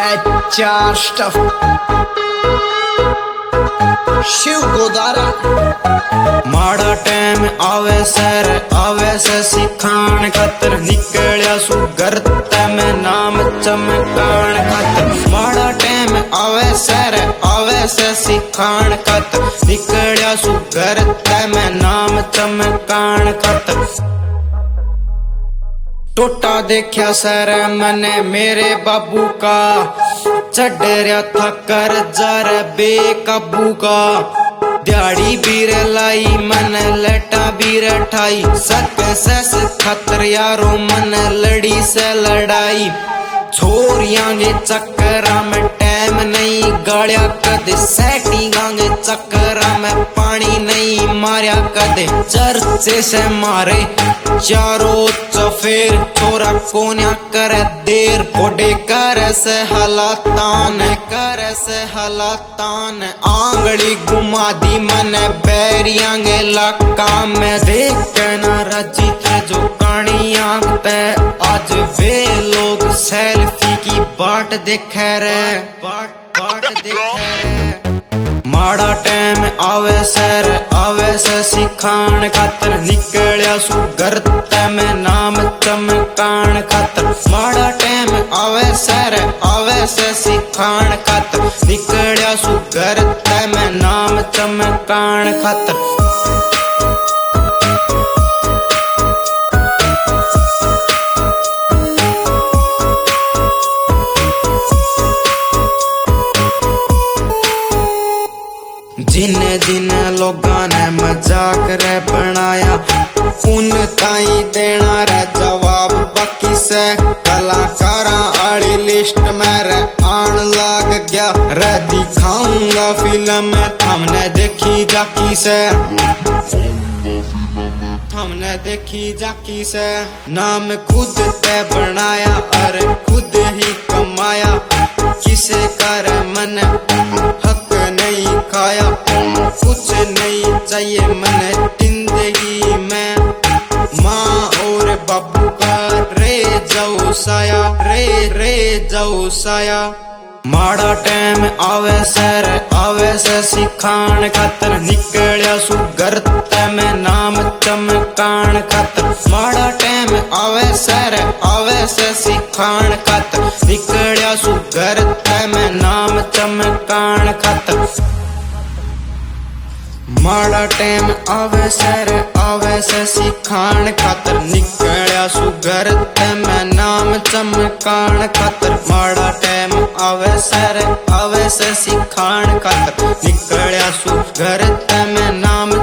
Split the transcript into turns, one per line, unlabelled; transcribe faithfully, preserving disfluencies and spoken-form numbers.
चार स्टफ शिव गोदारा
माड़ा टाइम आवे सर आवे से सिखान खातर निकलिया सुगर में नाम चमकान खातर। माड़ा टाइम आवे सर आवे से सिखान खातर निकलिया सुगर में नाम चमकान खातर। टोटा देखा सर मैंने मेरे बाबू का चढ़ रहा था कर जर बेकाबू का। दिहाड़ी बीर लाई मन लटा बीर ठाई सक्सेस खतर यारो मन लड़ी से लड़ाई। छोरियां गे चक्करा में टाइम नहीं गाड़िया कदे सेटिंगां गे चक्करा में पानी नहीं मारिया कदे। चर्चे से मारे चारों चफेर छोरा कोन्या कर देर ओडे कर से हलातान कर से हलातान। आंगली घुमा दी मन बैरियां गे लाका में देख ना रजी थे जो कानियां ते आज वे लोग सेल्फी की बाट देखे रे बाट बाट देखे रे। माड़ा टाइम आवे सर आवे से सिखान खातर निकलिया सुगर में नाम चमकान खातर। माड़ा टाइम आवे सर आवे से सिखान खातर निकलिया सुगर में नाम चमकान खातर। जिन जिन लोगां ने मजाक रे बनाया उन ताई देना रे जवाब बाकी से। कलाकारा आड़ी लिस्ट में रे आन लाग गया रे दिखाऊंगा फिल्म हमने देखी जाकी से हमने देखी जाकी से। नाम खुद ते बनाया और खुद ही कमाया किसे कर मन हक नहीं खाया। कुछ नहीं चाहिए मन जिंदगी में माँ और बाबू का रे जाओ साया रे रे जाओ साया। माड़ा टाइम आवे सर आवे से सिखान खातर निकलिया सुगर में नाम चमकान खातर। माड़ा टाइम आवे सर आवे से सिखान खातर निकलिया सुगर में नाम चमकान खातर। माड़ा टाइम आवे सर आवे से सिखान खातर निकलिया सुगर में नाम चमकान खातर। माड़ा टाइम आवे सर आवे से सिखान खातर निकलिया सुगर में नाम